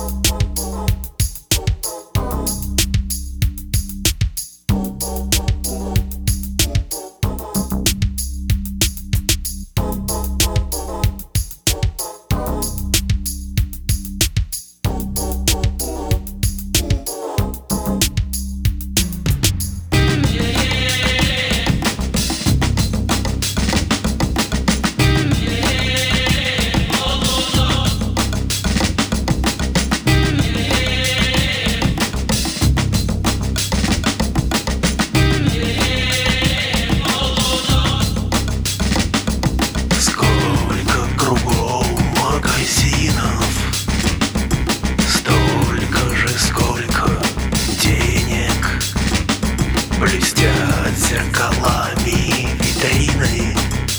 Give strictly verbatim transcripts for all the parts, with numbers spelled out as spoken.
Блестят зеркалами витрины.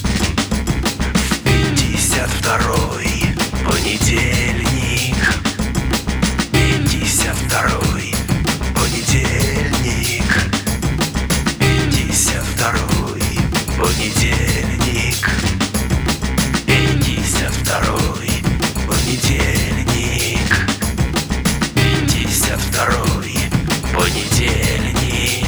В пятьдесят второй понедельник, пятьдесят второй понедельник, пятьдесят второй понедельник, пятьдесят второй понедельник, пятьдесят второй понедельник.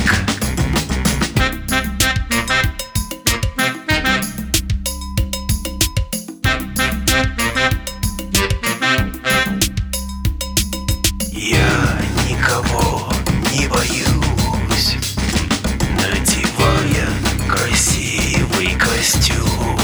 Я никого не боюсь, надевая красивый костюм,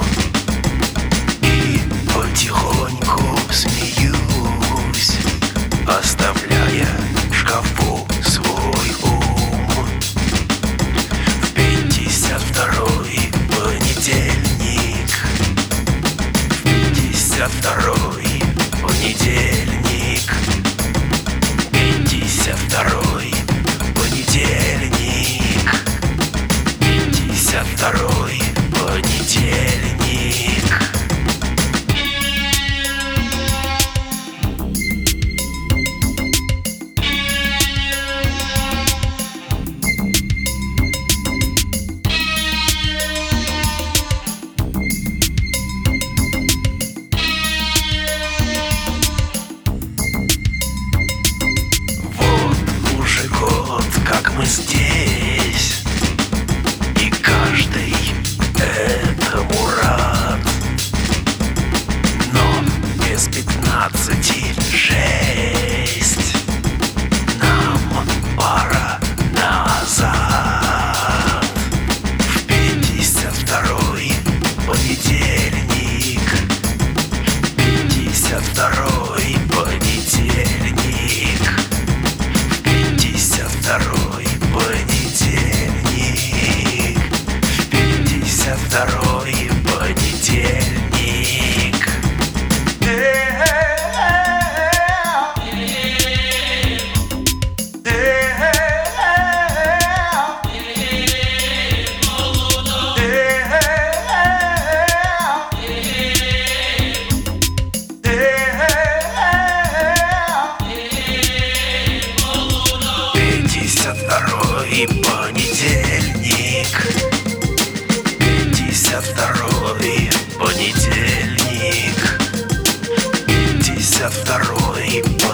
и потихоньку смеюсь, оставляя в шкафу свой ум. В пятьдесят второй понедельник, в пятьдесят второй понедельник, пятьдесят второй понедельник, пятьдесят второй понедельник. Как мы здесь, и каждый этому рад, но без пятнадцати шесть нам пора назад. В пятьдесят второй понедельник, пятьдесят второй понедельник, пятьдесят второй понедельник, пятьдесят второй понедельник. Пятьдесят второй понедельник, пятьдесят второй понедельник, пятьдесят второй